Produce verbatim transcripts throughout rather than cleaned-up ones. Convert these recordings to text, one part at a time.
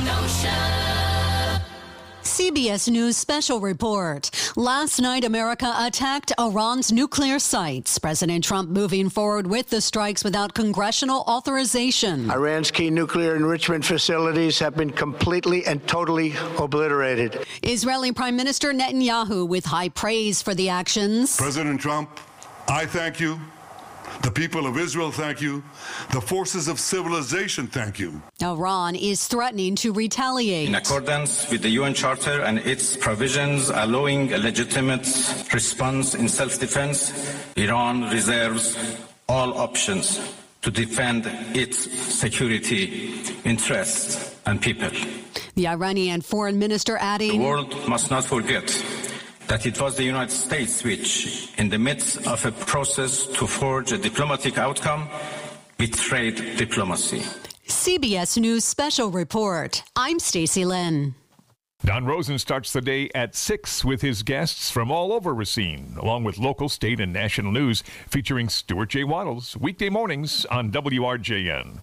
Kenosha. C B S News special report. Last night, America attacked Iran's nuclear sites. President Trump moving forward with the strikes without congressional authorization. Iran's key nuclear enrichment facilities have been completely and totally obliterated. Israeli Prime Minister Netanyahu with high praise for the actions. President Trump, I thank you. The people of Israel, thank you. The forces of civilization, thank you. Iran is threatening to retaliate. In accordance with the U N Charter and its provisions allowing a legitimate response in self-defense, Iran reserves all options to defend its security interests and people. The Iranian foreign minister adding, the world must not forget that it was the United States which, in the midst of a process to forge a diplomatic outcome, betrayed diplomacy. C B S News special report. I'm Stacey Lynn. Don Rosen starts the day at six with his guests from all over Racine, along with local, state, and national news featuring Stuart J. Waddles, weekday mornings on W R J N.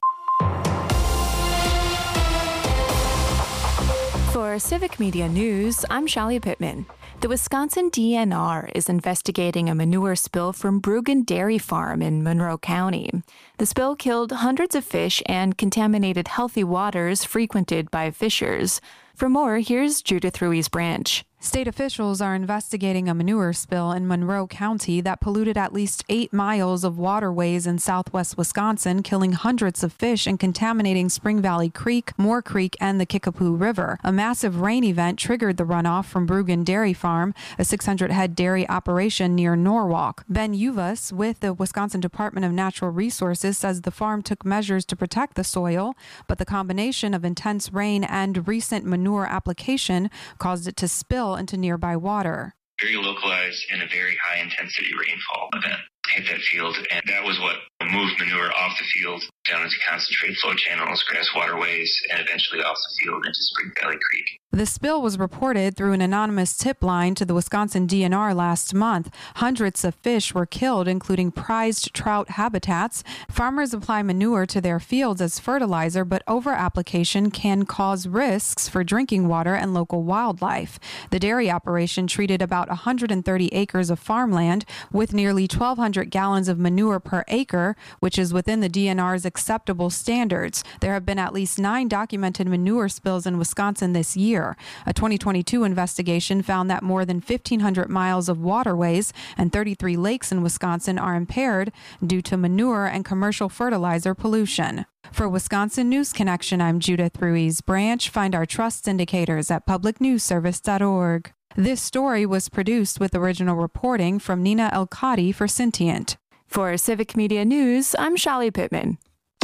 For Civic Media News, I'm Shalia Pittman. The Wisconsin D N R is investigating a manure spill from Bruggen Dairy Farm in Monroe County. The spill killed hundreds of fish and contaminated healthy waters frequented by fishers. For more, here's Judith Ruiz-Branch. State officials are investigating a manure spill in Monroe County that polluted at least eight miles of waterways in southwest Wisconsin, killing hundreds of fish and contaminating Spring Valley Creek, Moore Creek, and the Kickapoo River. A massive rain event triggered the runoff from Bruggen Dairy Farm, a six hundred head dairy operation near Norwalk. Ben Uvas with the Wisconsin Department of Natural Resources says the farm took measures to protect the soil, but the combination of intense rain and recent manure application caused it to spill into nearby water. Very localized and a very high intensity rainfall event hit that field, and that was what moved manure off the field down into concentrate flow channels, grass waterways, and eventually off the field into Spring Valley Creek. The spill was reported through an anonymous tip line to the Wisconsin D N R last month. Hundreds of fish were killed, including prized trout habitats. Farmers apply manure to their fields as fertilizer, but over-application can cause risks for drinking water and local wildlife. The dairy operation treated about one hundred thirty acres of farmland with nearly twelve hundred gallons of manure per acre, which is within the D N R's acceptable standards. There have been at least nine documented manure spills in Wisconsin this year. A twenty twenty-two investigation found that more than fifteen hundred miles of waterways and thirty-three lakes in Wisconsin are impaired due to manure and commercial fertilizer pollution. For Wisconsin News Connection, I'm Judith Ruiz-Branch. Find our trust indicators at public news service dot org. This story was produced with original reporting from Nina Elkadi for Sentient. For Civic Media News, I'm Shalia Pittman.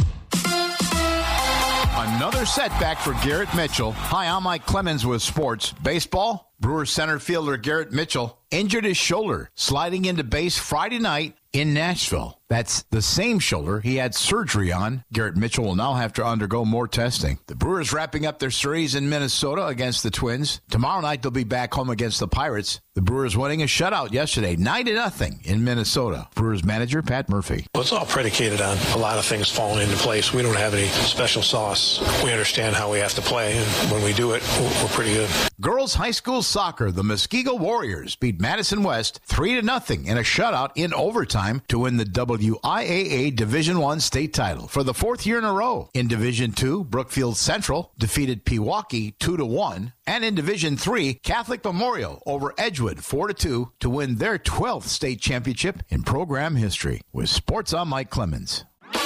Another setback for Garrett Mitchell. Hi, I'm Mike Clemens with sports. Baseball, Brewers center fielder Garrett Mitchell injured his shoulder sliding into base Friday night in Nashville. That's the same shoulder he had surgery on. Garrett Mitchell will now have to undergo more testing. The Brewers wrapping up their series in Minnesota against the Twins. Tomorrow night they'll be back home against the Pirates. The Brewers winning a shutout yesterday, nine to nothing in Minnesota. Brewers manager Pat Murphy. Well, it's all predicated on a lot of things falling into place. We don't have any special sauce. We understand how we have to play, and when we do it, we're pretty good. Girls high school soccer, the Muskego Warriors beat Madison West three to nothing in a shutout in overtime to win the W I A A Division I state title for the fourth year in a row. In Division two, Brookfield Central defeated Pewaukee two to one, and in Division three, Catholic Memorial over Edgewood four to two to win their twelfth state championship in program history. With sports, I'm Mike Clemens.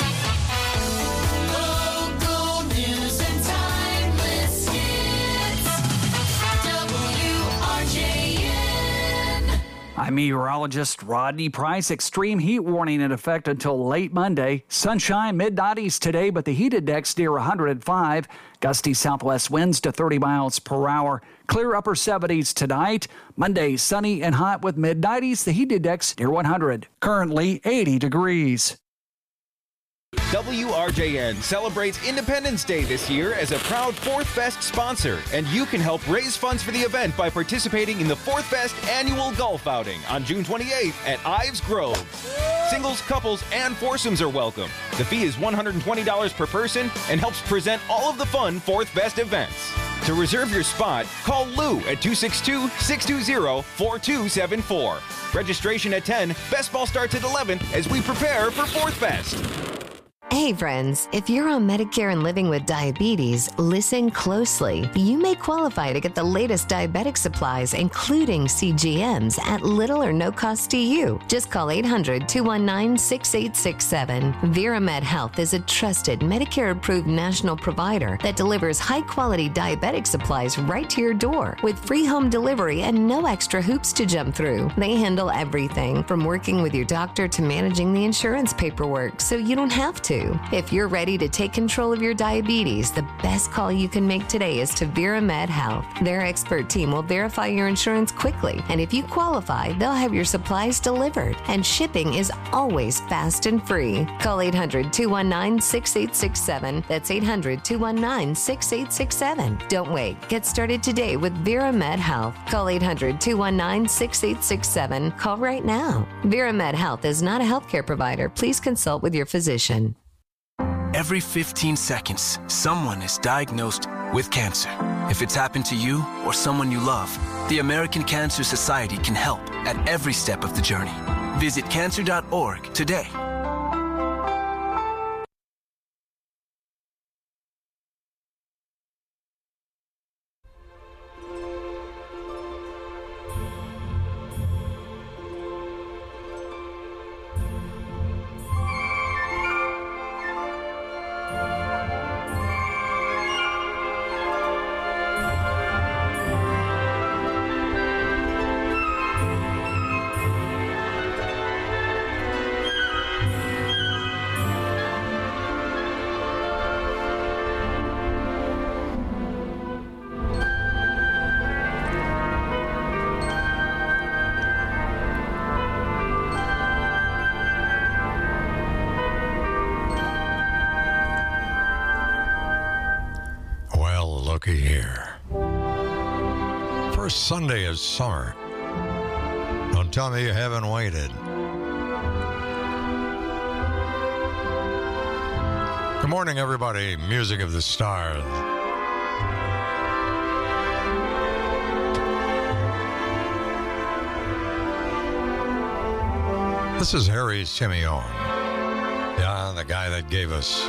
I'm meteorologist Rodney Price. Extreme heat warning in effect until late Monday. Sunshine, mid-nineties today, but the heat index near one hundred five. Gusty southwest winds to thirty miles per hour. Clear upper seventies tonight. Monday, sunny and hot with mid-nineties. The heat index near one hundred. Currently eighty degrees. W R J N celebrates Independence Day this year as a proud Fourth Fest sponsor, and you can help raise funds for the event by participating in the Fourth Fest annual golf outing on June twenty-eighth at Ives Grove. Singles, couples, and foursomes are welcome. The fee is one hundred twenty dollars per person and helps present all of the fun Fourth Fest events. To reserve your spot, call Lou at two six two, six two zero, four two seven four. Registration at ten, best ball starts at eleven as we prepare for Fourth Fest. Hey friends, if you're on Medicare and living with diabetes, listen closely. You may qualify to get the latest diabetic supplies, including C G Ms, at little or no cost to you. Just call eight hundred, two one nine, six eight six seven. VeraMed Health is a trusted Medicare-approved national provider that delivers high-quality diabetic supplies right to your door with free home delivery and no extra hoops to jump through. They handle everything from working with your doctor to managing the insurance paperwork, so you don't have to. If you're ready to take control of your diabetes, the best call you can make today is to VeraMed Health. Their expert team will verify your insurance quickly, and if you qualify, they'll have your supplies delivered, and shipping is always fast and free. Call eight hundred, two one nine, six eight six seven. That's eight hundred, two one nine, six eight six seven. Don't wait. Get started today with VeraMed Health. Call eight hundred, two one nine, six eight six seven. Call right now. VeraMed Health is not a healthcare provider. Please consult with your physician. Every fifteen seconds, someone is diagnosed with cancer. If it's happened to you or someone you love, the American Cancer Society can help at every step of the journey. Visit cancer dot org today. Looky here. First Sunday of summer. Don't tell me you haven't waited. Good morning, everybody. Music of the Stars. This is Harry Simeone. Yeah, the guy that gave us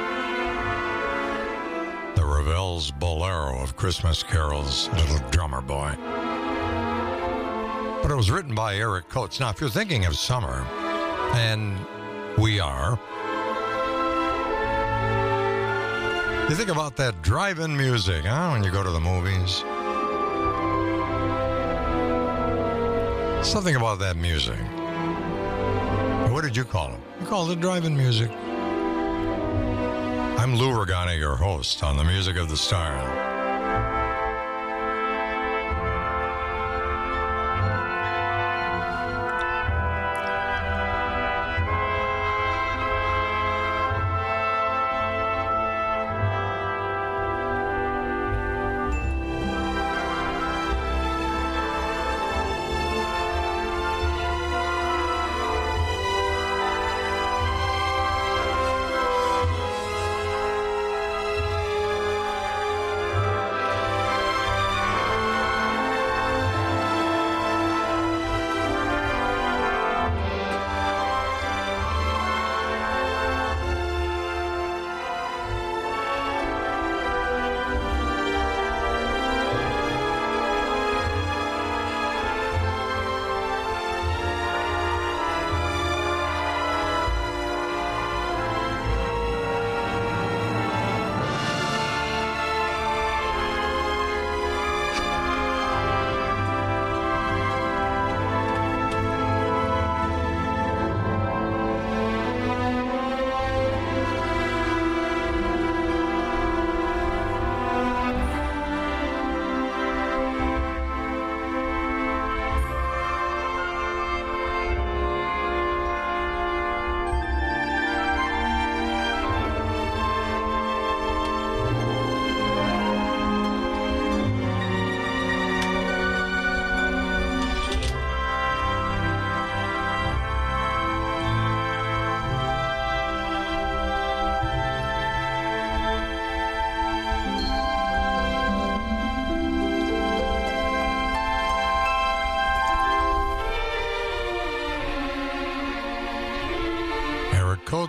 the Ravel's Bolero of Christmas Carol's Little Drummer Boy. But it was written by Eric Coates. Now, if you're thinking of summer, and we are, you think about that drive-in music, huh, when you go to the movies. Something about that music. What did you call it? You called it drive-in music. I'm Lou Regani, your host on the Music of the Stars.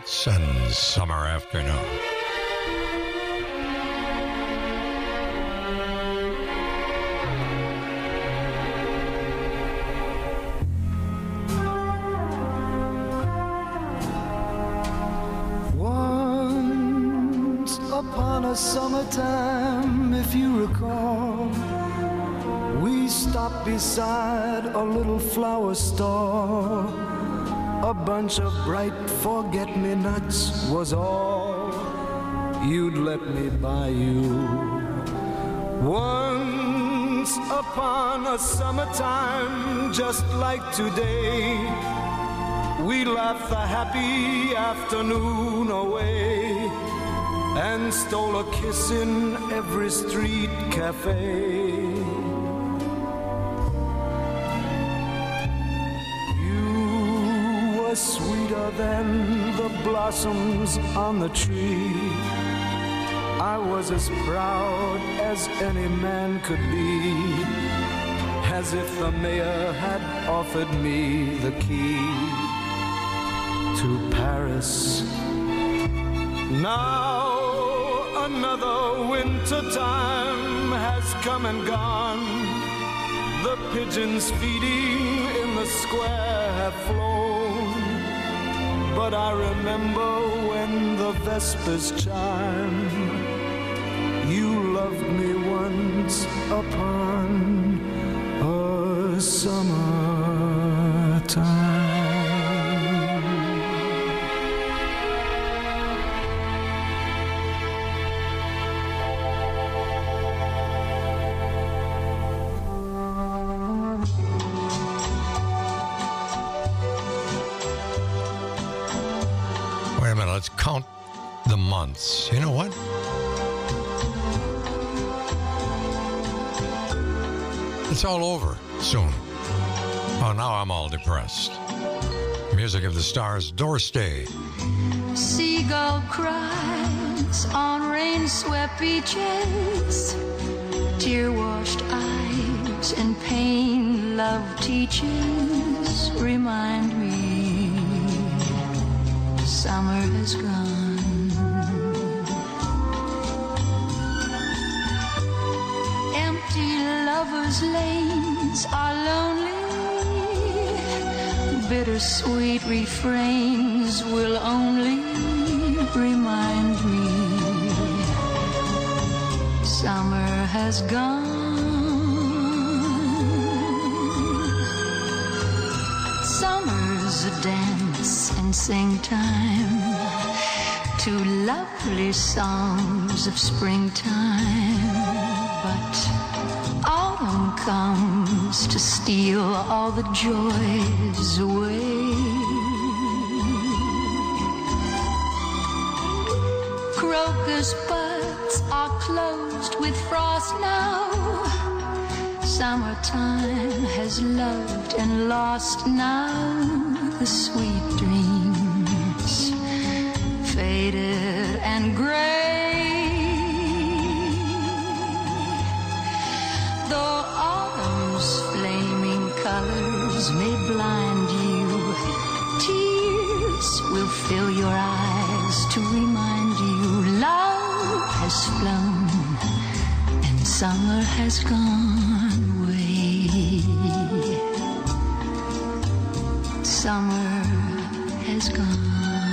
Coats and Summer Afternoon. Once upon a summertime, if you recall, we stopped beside a little flower store. A bunch of bright forget-me-nots was all you'd let me buy you. Once upon a summertime, just like today, we laughed the happy afternoon away and stole a kiss in every street cafe. Sweeter than the blossoms on the tree. I was as proud as any man could be, as if the mayor had offered me the key to Paris. Now another winter time has come and gone. The pigeons feeding in the square have flown. But I remember when the vespers chime, you loved me once upon a summertime. Let's count the months. You know what? It's all over soon. Oh, now I'm all depressed. Music of the Stars, Doris Day. Seagull cries on rain-swept beaches, tear-washed eyes and pain love teaches remind me summer has gone. Empty lovers' lanes are lonely. Bittersweet refrains will only remind me summer has gone. Summer's a dance and sing time to lovely songs of springtime, but autumn comes to steal all the joys away. Crocus buds are closed with frost now. Summertime has loved and lost now the sweet dreams, faded and gray. Though autumn's flaming colors may blind you, tears will fill your eyes to remind you love has flown and summer has gone away. Summer has gone.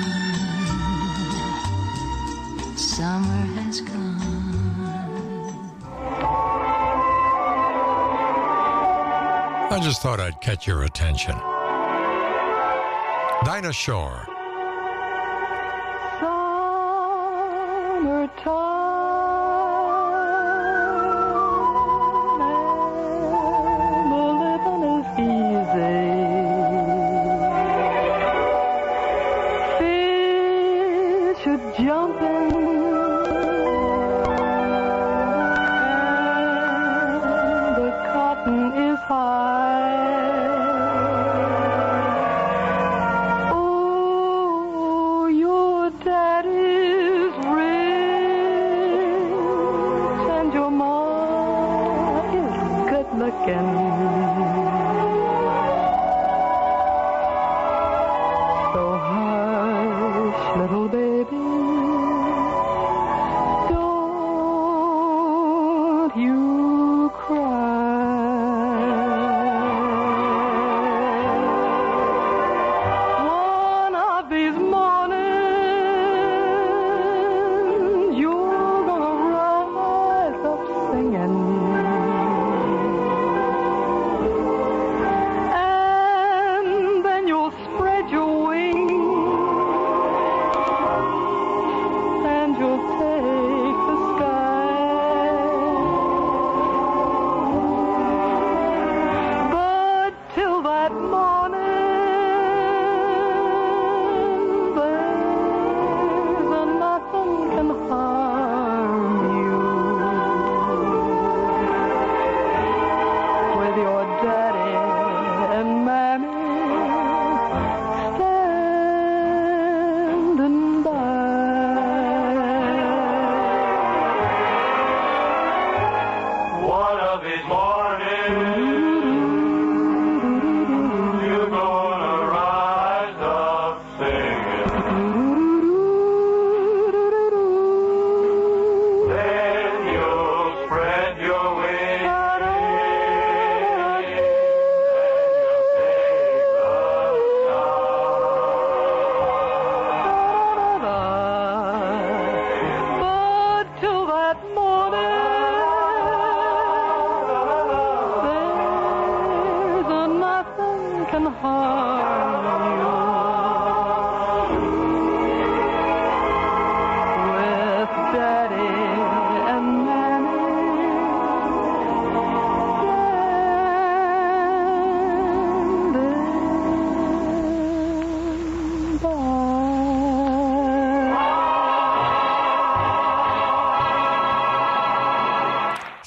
Summer has gone. I just thought I'd catch your attention. Dinah Shore. High. Oh, 'twas a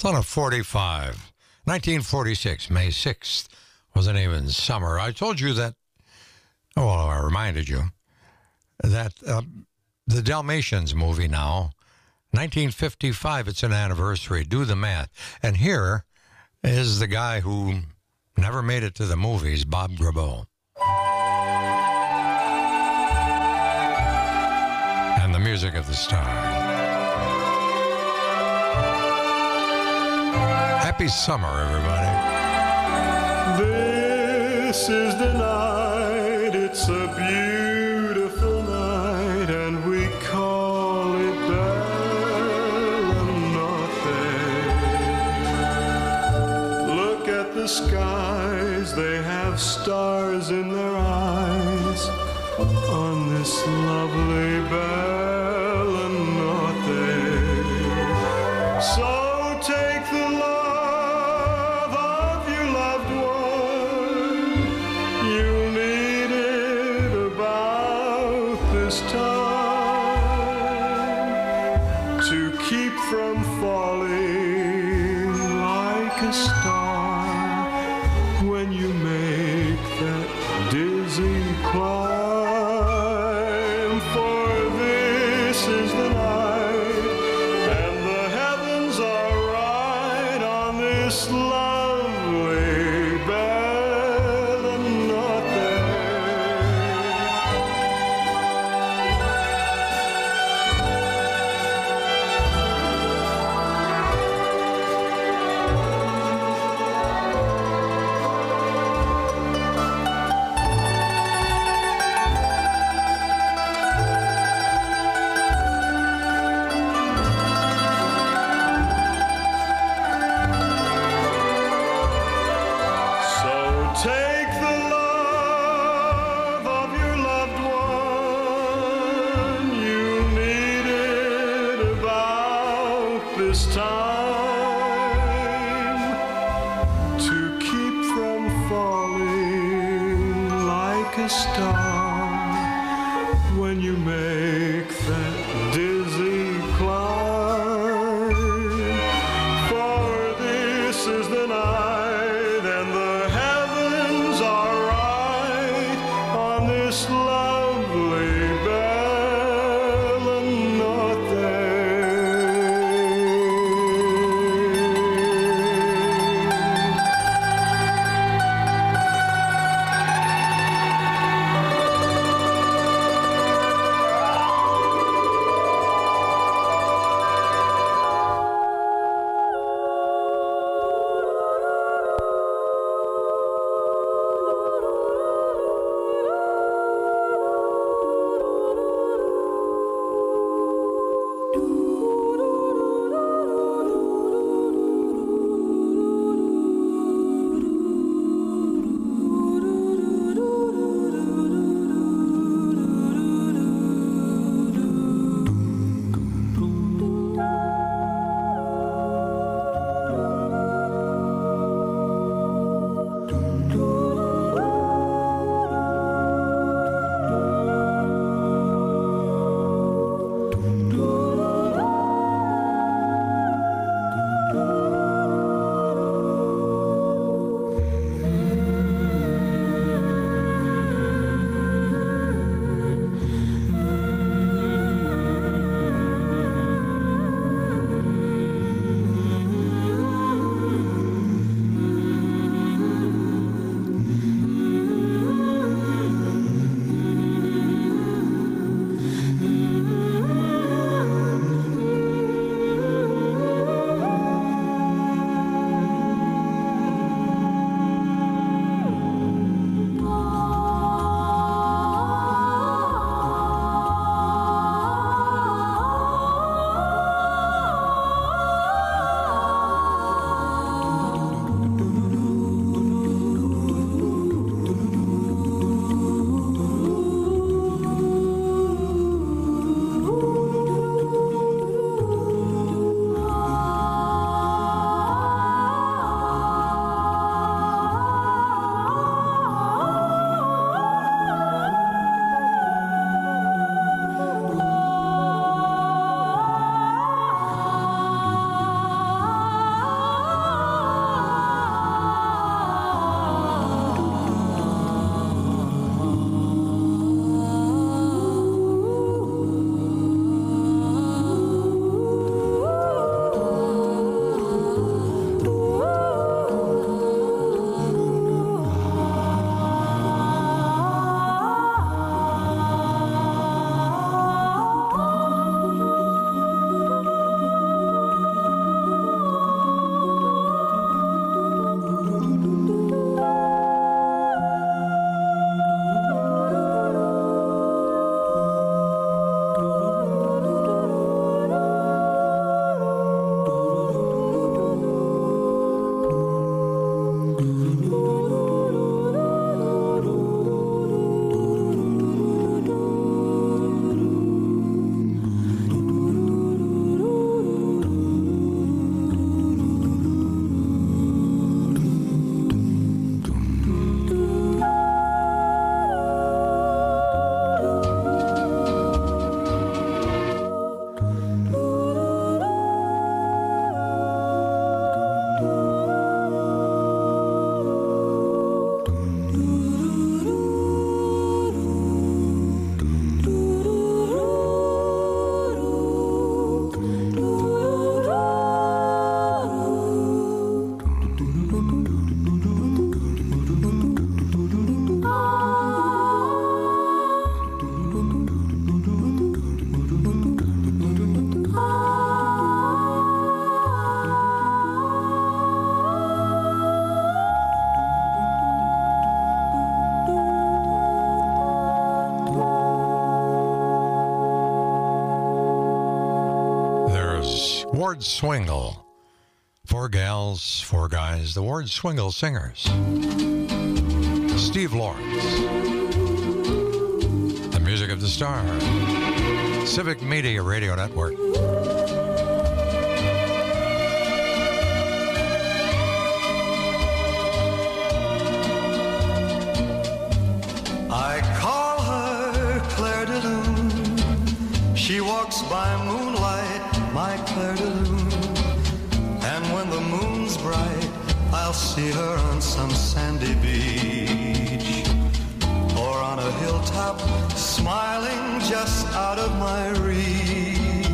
on a forty-five. nineteen forty-six, May sixth, wasn't even summer. I told you that, oh, well, I reminded you, that uh, the Dalmatians movie now, nineteen fifty-five, it's an anniversary. Do the math. And here is the guy who never made it to the movies, Bob Grabo. And the music of the stars. Happy summer, everybody. This is the night, it's a beautiful night, and we call it Bella Notte. Look at the skies, they have stars in their eyes on this lovely Bella Notte. So take the love of your loved one. You'll need it about this time to keep from falling like a star when you make that dizzy climb. For this is the night, and the heavens are right on this lovely Bella Notte. So take the love of your loved one. You need it about this time to keep from falling like a star when you make that dizzy climb. For this is the night, and the heavens are right on this lovely Bella Notte. Ward Swingle. Four gals, four guys, the Ward Swingle Singers. Steve Lawrence. The music of the star. Civic Media Radio Network. I call her Claire de Lune. She walks by moonlight, my Claire de Lune. And when the moon's bright, I'll see her on some sandy beach, or on a hilltop, smiling just out of my reach.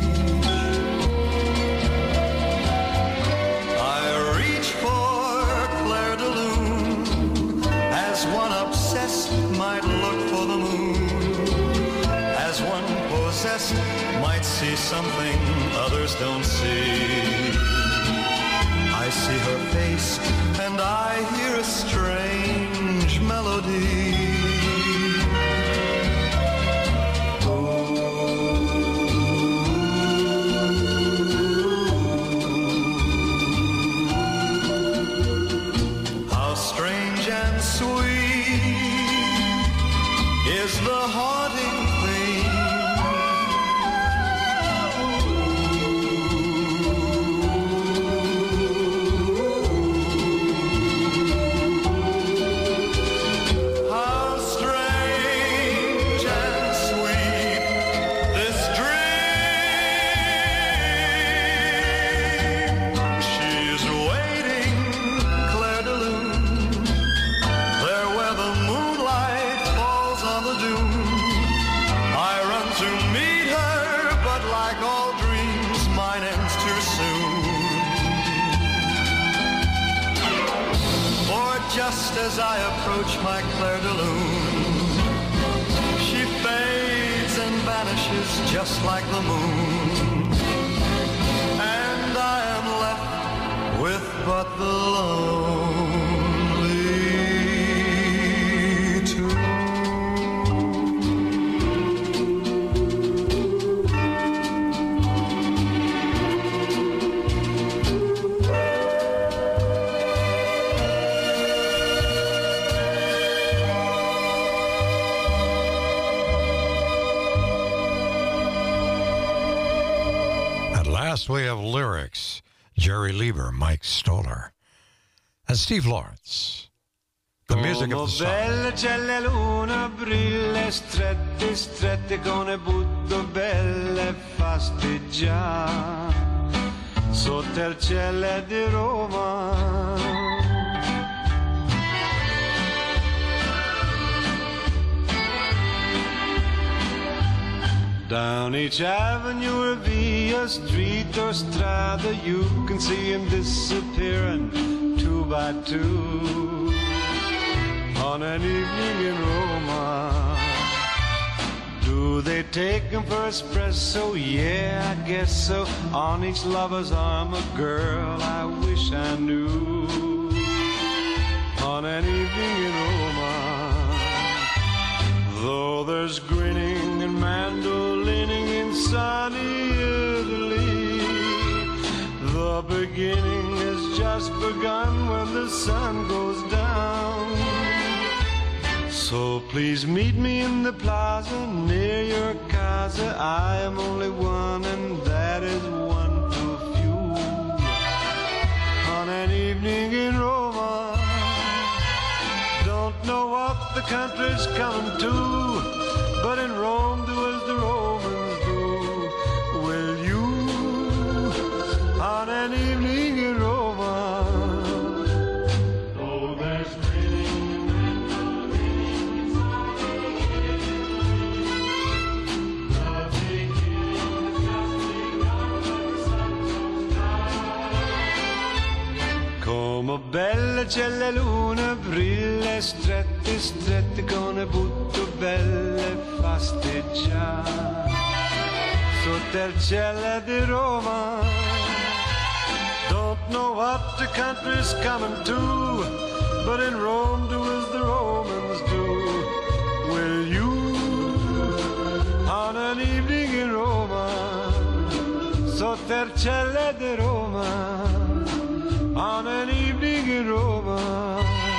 I reach for Claire de Lune, as one obsessed might look for the moon, as one possessed might see something others don't see. I see her face and I hear a strange melody. How strange and sweet is the haunting thing. How strange and sweet this dream. She's waiting, Claire de Lune, there where the moonlight falls on the dune. I run to meet her, but like all dreams, mine ends too soon. For just as I approach my Claire de Lune, she fades and vanishes just like the moon, and I am left with but the lonely tune. At last we have lyrics. Jerry Lieber, Mike Stoller, and Steve Lawrence. The music of the song. Belle c'è la luna, brille strette, strette con le butto belle fasti già sotto il cielo di Roma. Down each avenue or via street or strada, you can see him disappearing two by two on an evening in Roma. Do they take him for espresso? Yeah, I guess so. On each lover's arm a girl I wish I knew on an evening in Roma. Though there's grinning and mandolining in sunny Italy, the beginning has just begun when the sun goes down. So please meet me in the plaza near your casa. I am only one and that is one too few on an evening in Roma. Don't know what the country's coming to, but in Rome do as the Romans do. Will you on an evening in Roma? Oh, there's grinning and mandolining the beginning just begun when the sun goes down. Come bella c'è la luna, brille strette, strette con le butto belle fasti già sotto il cielo di Roma. Don't know what the country's coming to, but in Rome do as the Romans do. Will you on an evening in Roma sotto Stercelle di Roma on an evening in Roma.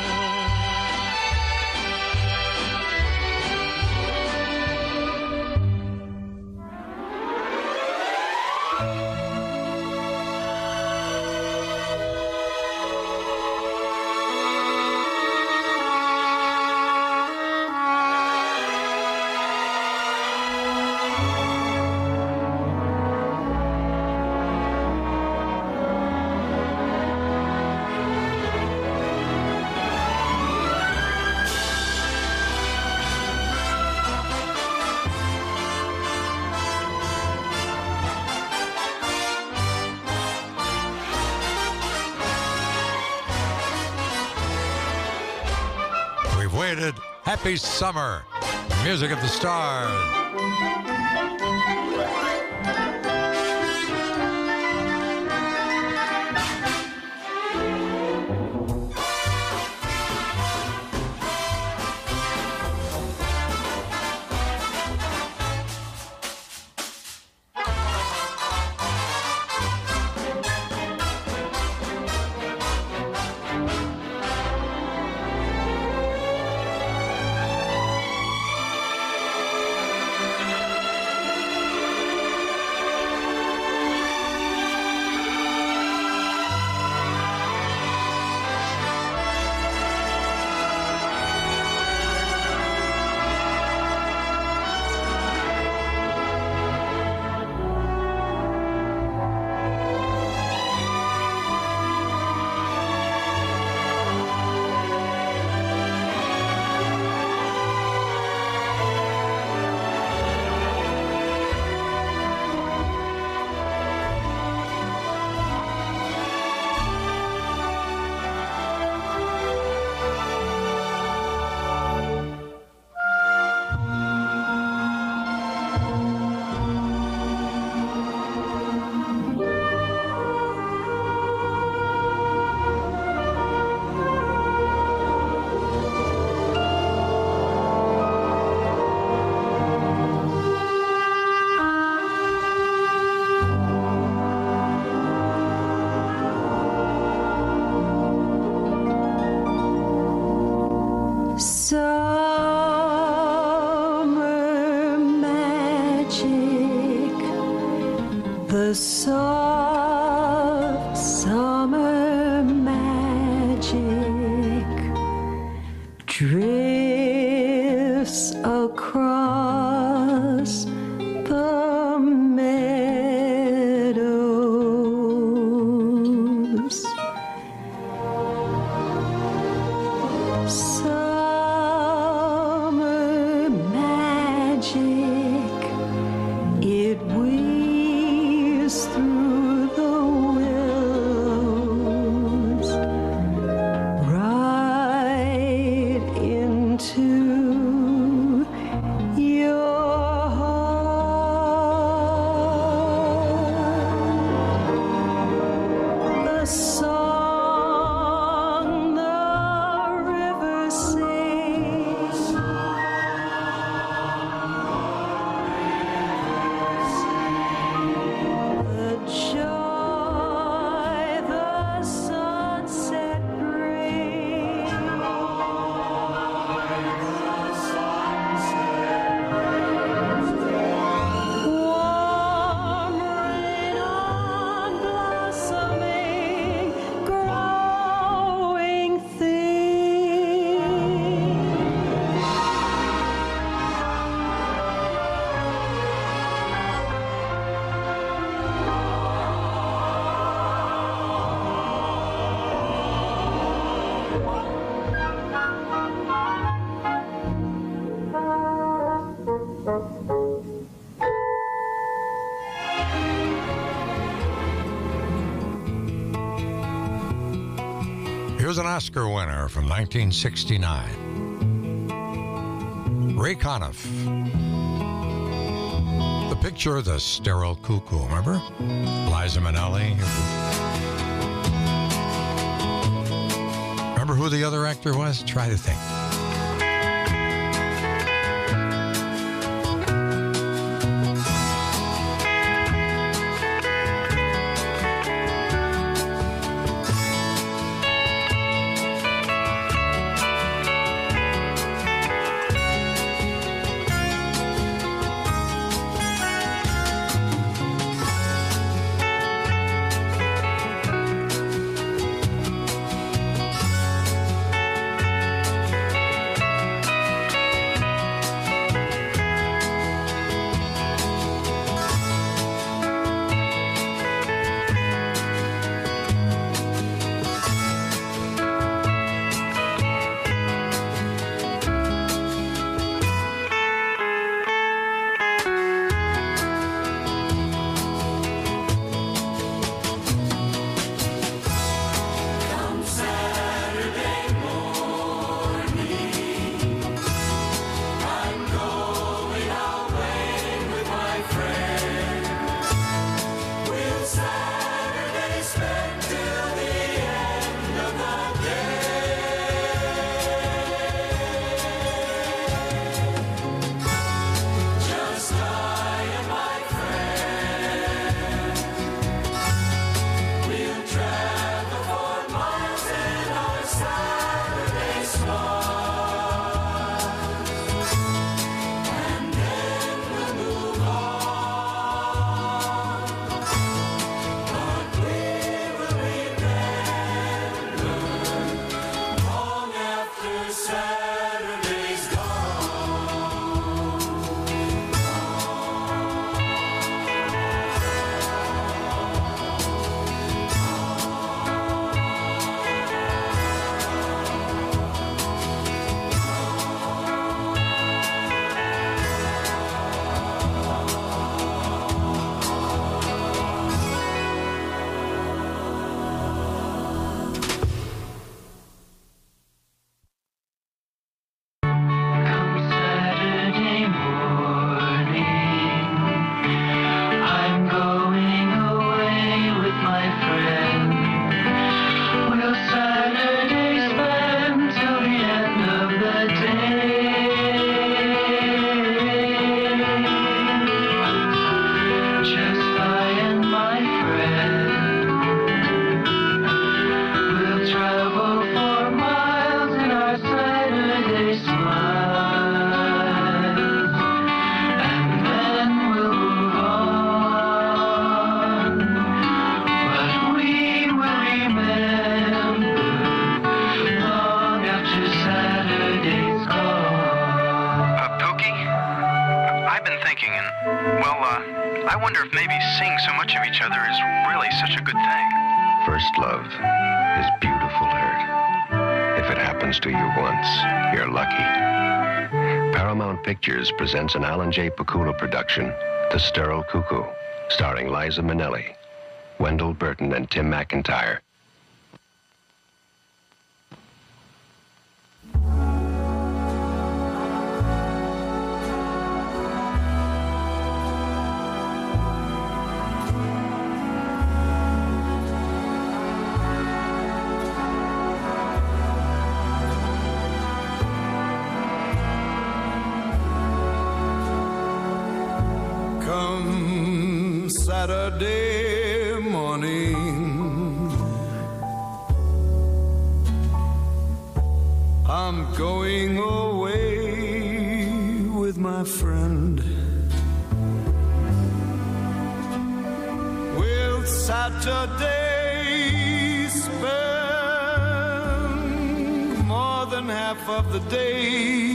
Happy summer. Music of the stars. The soft summer magic drifts across the meadows. Summer magic, it weaves through the willows right into your heart. The song the river sings, the joy the sunset brings, warm rain on blossoming, growing things. Here's an Oscar winner from nineteen sixty-nine. Ray Conniff. The Picture of the Sterile Cuckoo, remember? Liza Minnelli. Remember who the other actor was? Try to think. wonder if maybe seeing so much of each other is really such a good thing. First love is beautiful hurt. If it happens to you once, you're lucky. Paramount Pictures presents an Alan J. Pakula production, The Sterile Cuckoo, starring Liza Minnelli, Wendell Burton, and Tim McIntyre. Saturday morning, I'm going away with my friend. Will Saturday spend more than half of the day?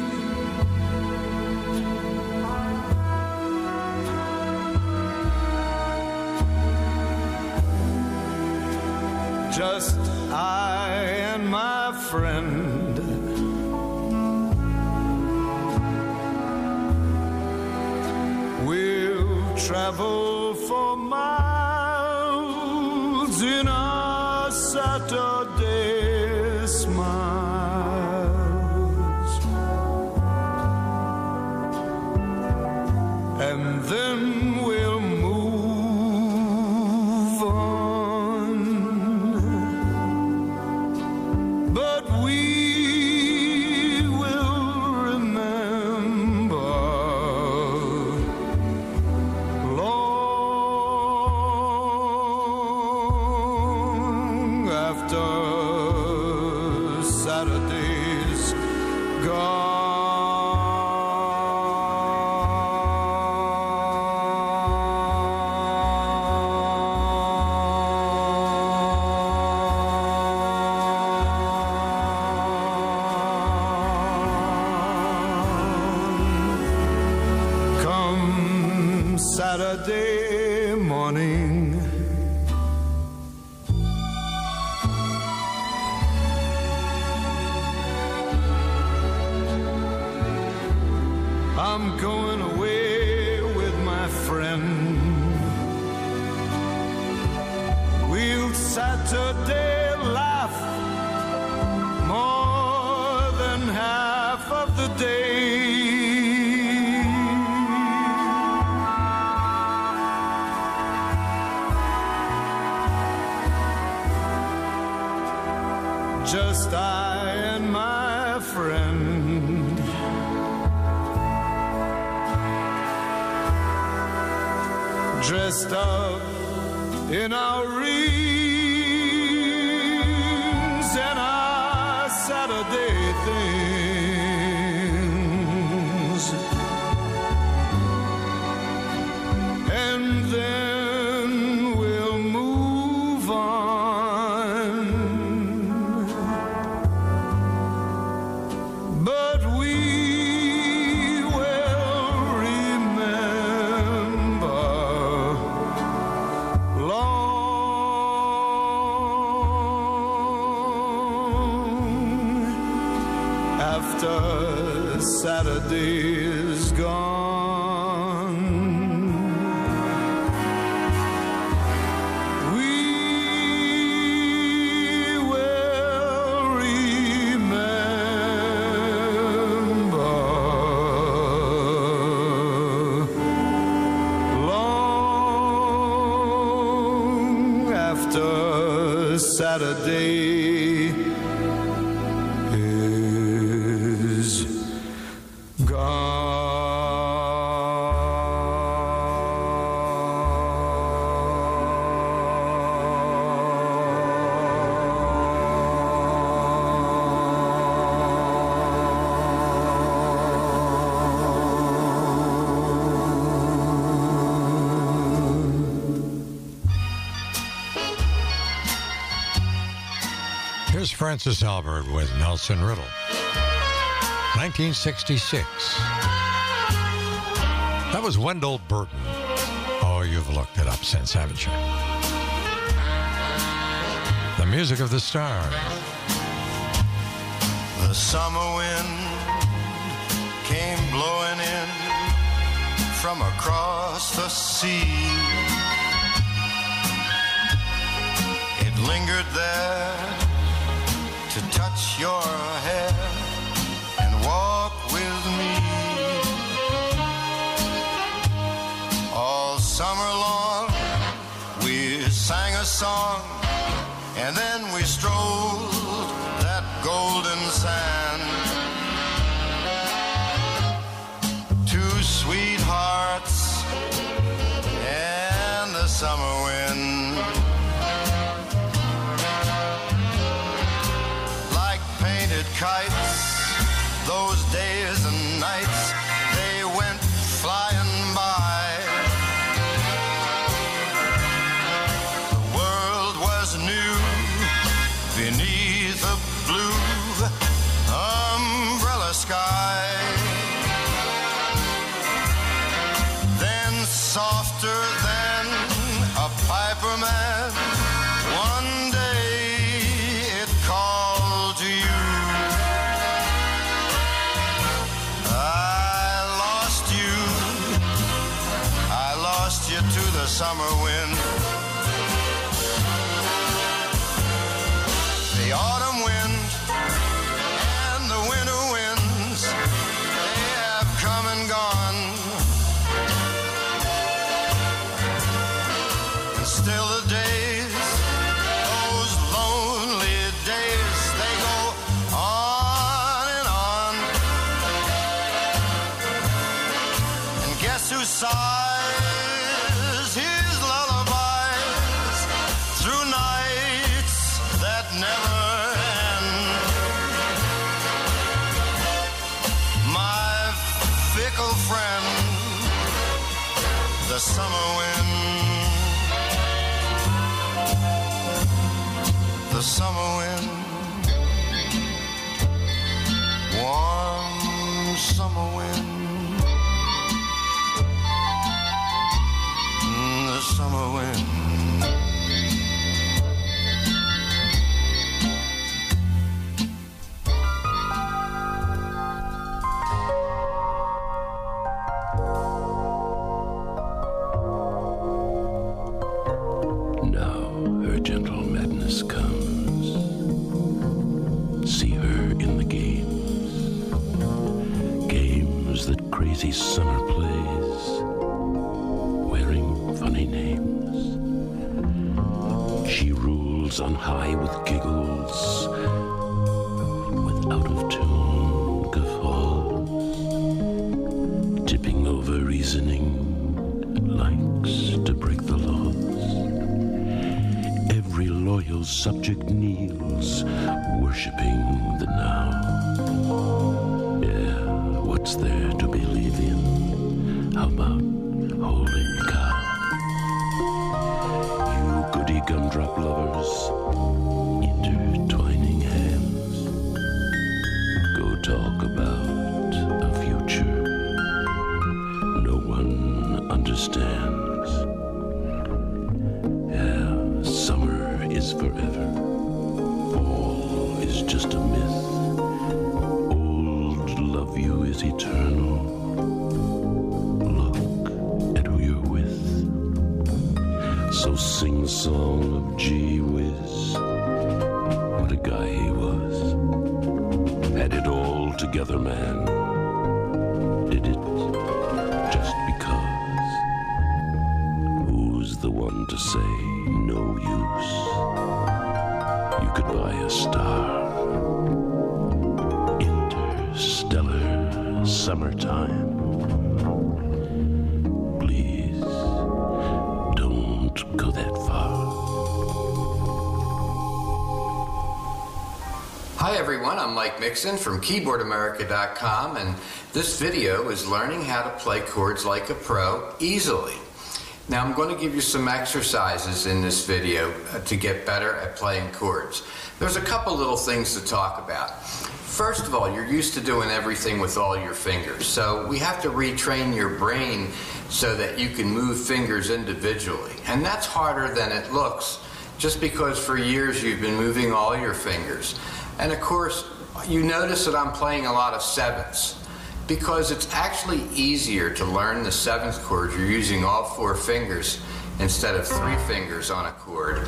Just I and my friend. We'll travel for miles in our Saturday smiles. And then we'll move on. Saturday morning, I'm going away with my friend. We'll Saturday laugh more than half of the day. Just I and my friend. Dressed up in our rings and our Saturday things. And then we'll move on. But we will remember long after Saturday is gone. We will remember long after Saturday is gone. Here's Francis Albert with Nelson Riddle. nineteen sixty-six. That was Wendell Burton. you've looked it up since, haven't you? The music of the stars. The summer wind came blowing in from across the sea. It lingered there to touch your hair and walk with me. All summer long we sang a song, and then we strolled that golden sand. Two sweethearts and the summer wind. Like painted kites, those days and nights, they went flying by. The world was new beneath a blue umbrella sky. Then softer than a piper man, one day it called to you. I lost you, I lost you to the summer wind. The autumn wind and the winter winds, they have come and gone. And still the days, those lonely days, they go on and on. And guess who sighs his lullabies through nights that never end? My fickle friend, the summer wind. The summer wind, warm summer wind, the summer wind. Now her gentle madness comes. See her in the games, games that crazy summer plays, wearing funny names. She rules on high with giggles, with out-of-tune guffaws, tipping over reasoning, likes to break the laws. Every loyal subject kneels, worshipping the now. Yeah, what's there to believe in? How about holy cow? You goody gumdrop lovers, intertwining hands, go talk about a future no one understands. Yeah, summer is forever, fall is just a myth, old love you is eternal. Look at who you're with. So sing a song of gee whiz, what a guy he was. Had it all together, man. Did it just because? Who's the one to say no use? You could buy a star. Interstellar summertime. Please don't go that far. Hi everyone, I'm Mike Mixon from keyboard america dot com, and this video is learning how to play chords like a pro easily. Now I'm going to give you some exercises in this video uh, to get better at playing chords. There's a couple little things to talk about. First of all, you're used to doing everything with all your fingers. So we have to retrain your brain so that you can move fingers individually. And that's harder than it looks, just because for years you've been moving all your fingers. And of course, you notice that I'm playing a lot of sevenths, because it's actually easier to learn the seventh chord. You're using all four fingers instead of three fingers on a chord.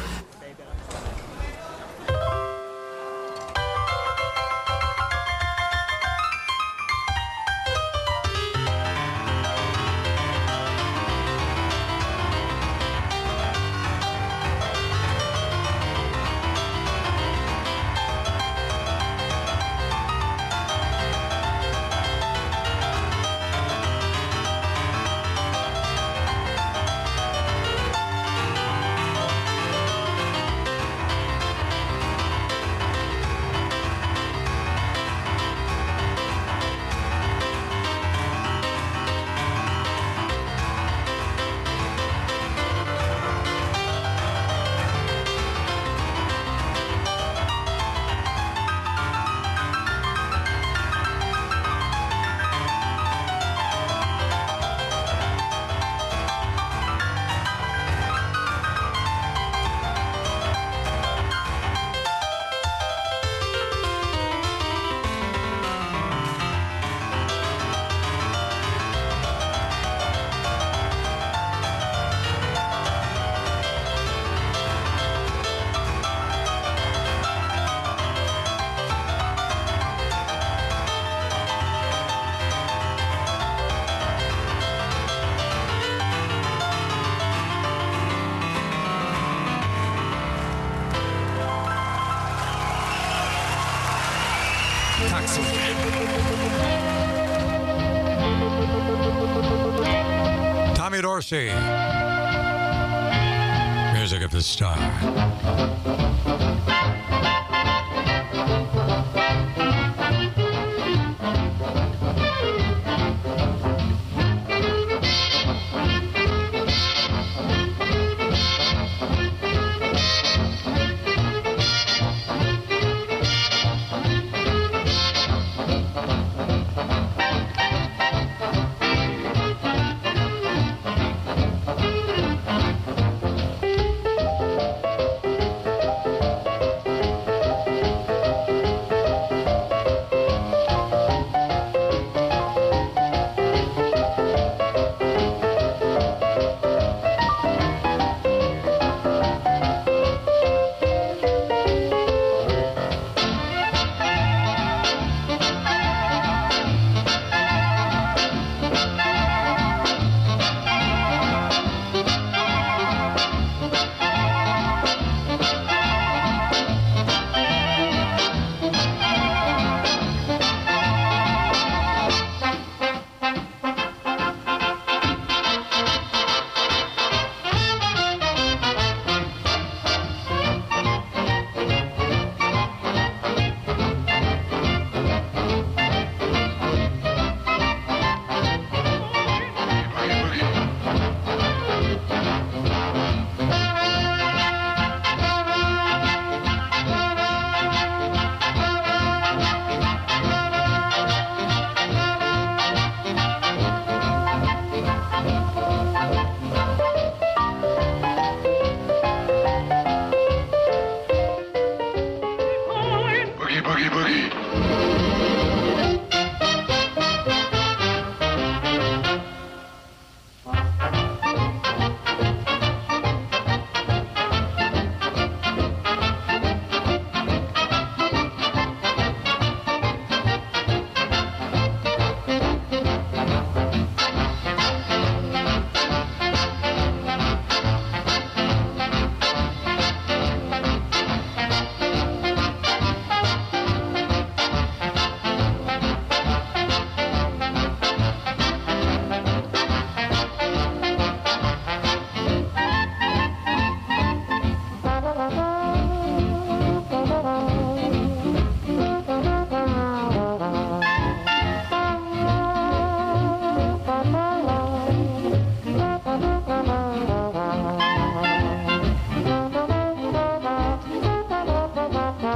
Tommy Dorsey. Music of the Star.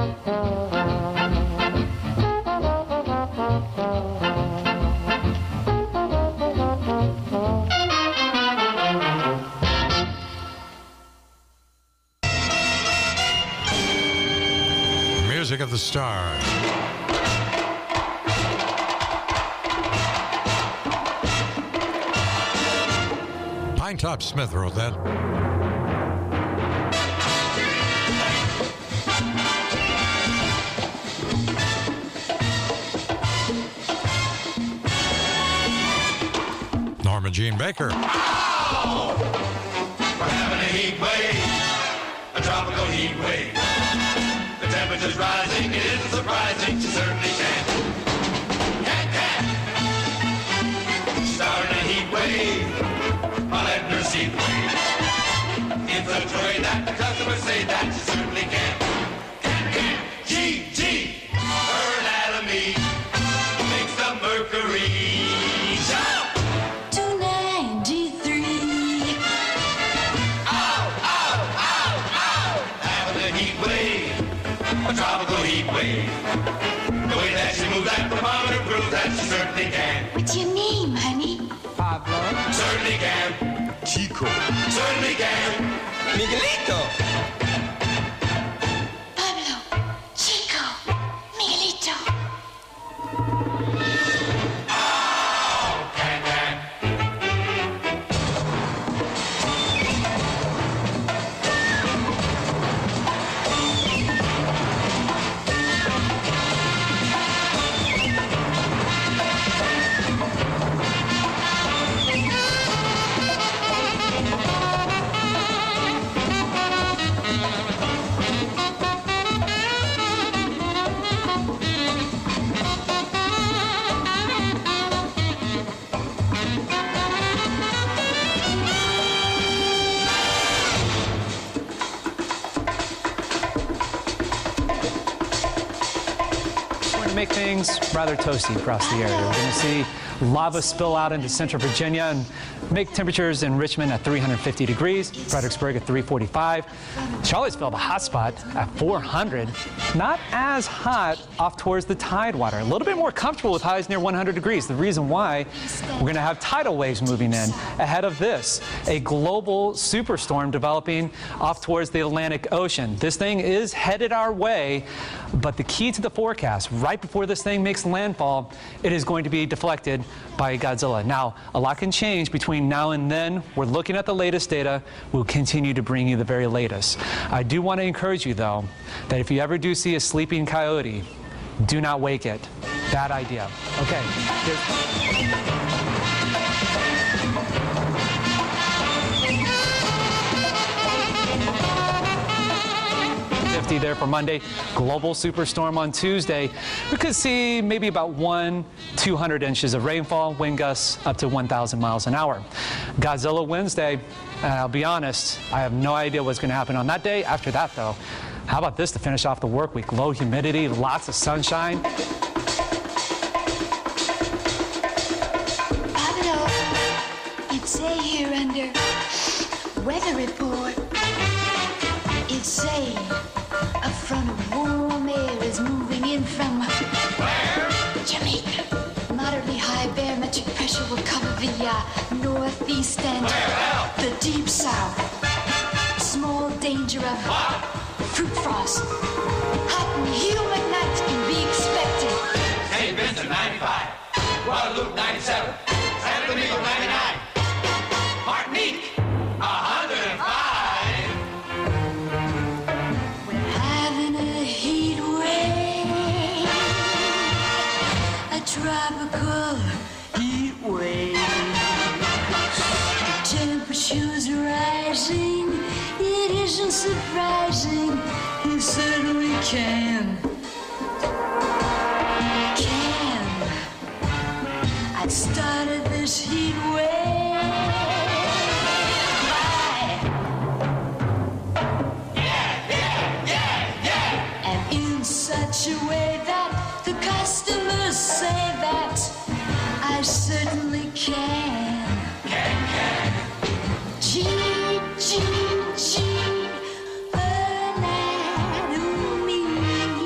Music of the Stars. Pine Top Smith wrote that. Norma Jean Baker. Ow! We're having a heat wave, a tropical heat wave. The temperature's rising, it isn't surprising, she certainly can. Can, can. She's starting a heat wave, I'll let her see the way. In such a way that the customers say that she certainly can. Can, can. G, G, her anatomy makes the mercury jump. two ninety-three. Ow, ow, ow, ow. Having a heat wave, a tropical heat wave. The way that she moves that thermometer proves that she certainly can. What's your name, honey? Pablo. Certainly can. Chico. Certainly can. Miguelito. Pablo, Chico, Miguelito. Oh, can, can. Make things rather toasty across the area. We're going to see lava spill out into central Virginia and make temperatures in Richmond at three hundred fifty degrees, Fredericksburg at three forty-five, Charlottesville, the hot spot, at four hundred. Not as hot off towards the Tidewater. A little bit more comfortable with highs near one hundred degrees. The reason why, we're going to have tidal waves moving in ahead of this. A global superstorm developing off towards the Atlantic Ocean. This thing is headed our way, but the key to the forecast, right before this thing makes landfall, it is going to be deflected by Godzilla. Now, a lot can change between now and then. We're looking at the latest data. We'll continue to bring you the very latest. I do want to encourage you, though, that if you ever do see a sleeping coyote, do not wake it. Bad idea. Okay. fifty there for Monday. Global superstorm on Tuesday. We could see maybe about one, two hundred inches of rainfall, wind gusts up to one thousand miles an hour. Godzilla Wednesday, and I'll be honest, I have no idea what's going to happen on that day. After that, though, how about this to finish off the work week? Low humidity, lots of sunshine. Pablo, it say here under weather report, it say a front of warm air is moving in from where? Jamaica. Moderately high barometric pressure will cover the uh, northeast and the deep south. Small danger of what? Fruit frost. Hot and humid nights can be expected. Saint Vincent, ninety-five. Guadalupe, ninety-seven. San Domingo, ninety-nine. Martinique, one hundred five. We're having a heat wave, a tropical heat wave. The temperature's rising, it isn't surprising, it certainly can. Can. I started this heat wave by and in such a way that the customers say that I certainly can. Can, can. G, G, G, anatomy.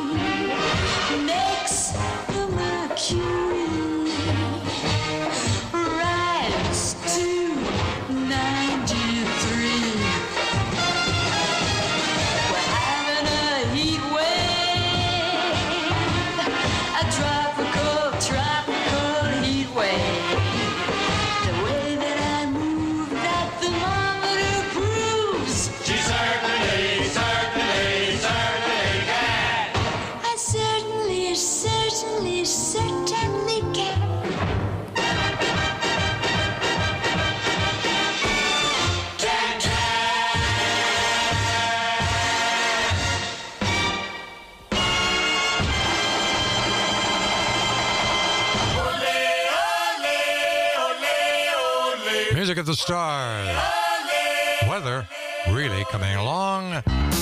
music at the stars. Weather really coming along.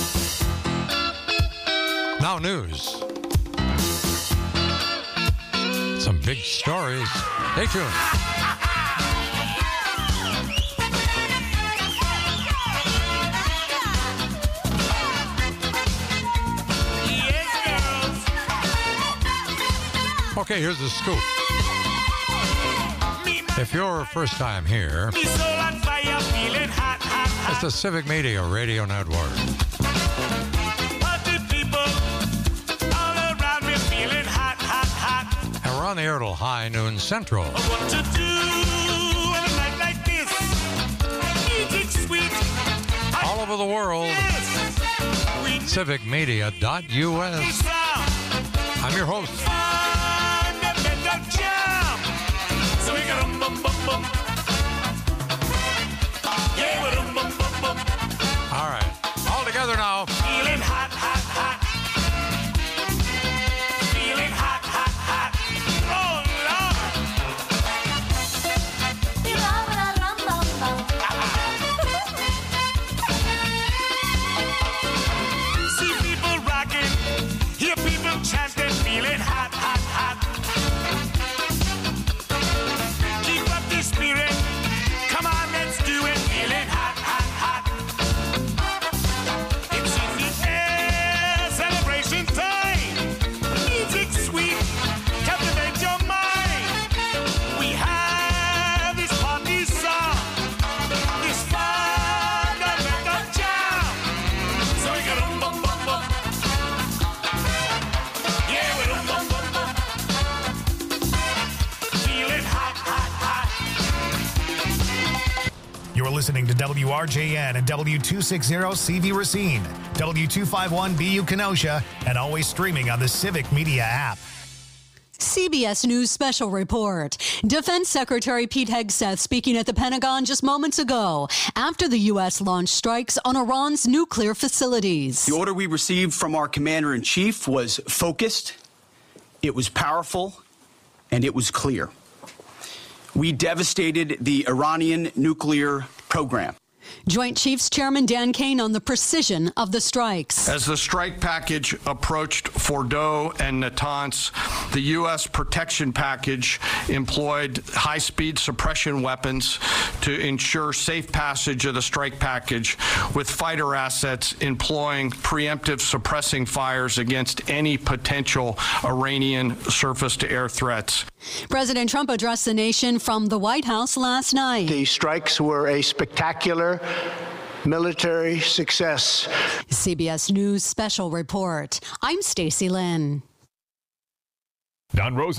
Now news. Some big stories. Stay tuned. Okay, here's the scoop. If you're first time here, it's the Civic Media Radio Network. And we're on the air till high noon central. All over the world, civic media dot U S. I'm your host. All right, all together now. Feeling hot, hot, hot. Feeling hot, hot, hot. Oh, Lord. See people rocking, hear people chanting, feeling hot, hot, hot. Keep up the spirit. Come on, let's do it. Feeling hot, hot, hot. It's in the air, celebration time. Music sweet, captivate your mind. We have this party song, this fundamental jam. So we got um bum bum bum. Yeah, we're um bum bum bum. Feeling hot, hot, hot. You're listening to W R J N and W two sixty C V Racine, W two fifty-one B U Kenosha, and always streaming on the Civic Media app. C B S News Special Report. Defense Secretary Pete Hegseth speaking at the Pentagon just moments ago after the U S launched strikes on Iran's nuclear facilities. The order we received from our commander-in-chief was focused, it was powerful, and it was clear. We devastated the Iranian nuclear program. Joint Chiefs Chairman Dan Kane on the precision of the strikes. As the strike package approached Fordow and Natanz, the U S protection package employed high-speed suppression weapons to ensure safe passage of the strike package, with fighter assets employing preemptive suppressing fires against any potential Iranian surface-to-air threats. President Trump addressed the nation from the White House last night. The strikes were a spectacular military success. C B S News Special Report. I'm Stacy Lynn. Don Rosen.